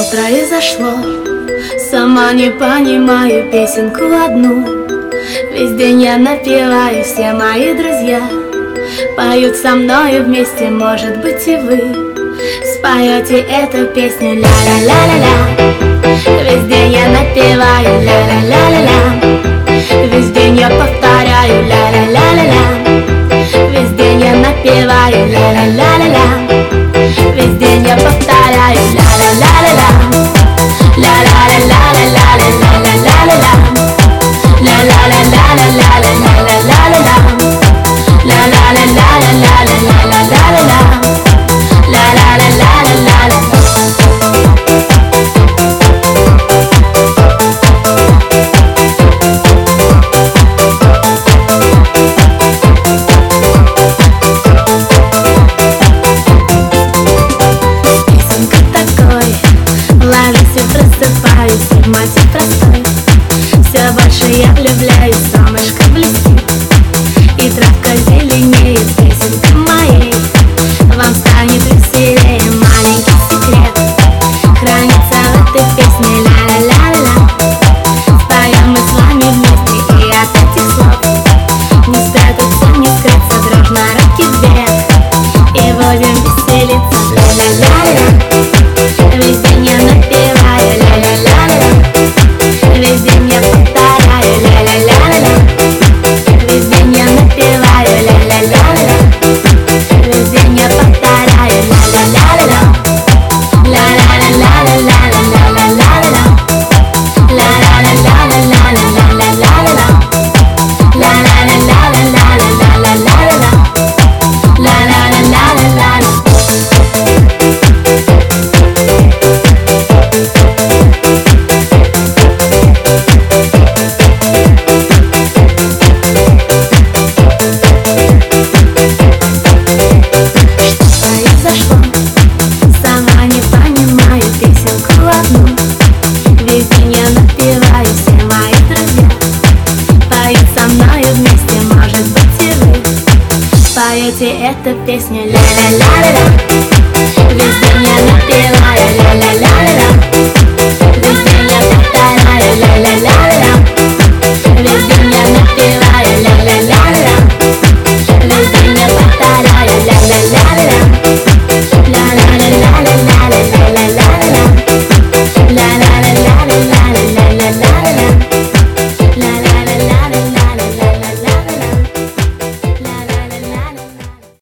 Произошло, сама не понимаю песенку одну. Весь день я напеваю, все мои друзья поют со мною вместе, может быть и вы споете эту песню ля-ля-ля-ля-ля. Весь день я напеваю ля-ля-ля-ля-ля. Весь день я повторяю ля-ля-ля-ля-ля. Весь день я напеваю ля-ля-ля-ля-ля. Весь день я повторяю ля-ля-ля-ля-ля. Просыпаюсь, и мотив простой. Все больше я влюбляюсь, солнышко блестит, и травка зеленеет, песенка моей вам станет веселее. Маленький секрет хранится в этой песне ля-ля-ля-ля. Споем мы с вами вместе, и от этих слов не спрятаться, не скрыться, дружно руки вверх, и будем веселиться ля-ля-ля-ля. Весь день я напеваю ля-ля-ля-ля. Весь день я повторяю ля-ля-ля-ля. Весь день я напеваю ля-ля-ля-ля. Весь день я повторяю ля-ля-ля-ля. Ля-ля-ля-ля-ля-ля-ля-ля-ля-ля. Ля-ля-ля-ля-ля-ля-ля-ля-ля. Сама не понимаю песенку одну. Весь день я напеваю, все мои друзья поют со мною вместе, может быть и вы споете эту песню ля-ля-ля-ля-ля. Весь день я напеваю ля-ля-ля-ля-ля.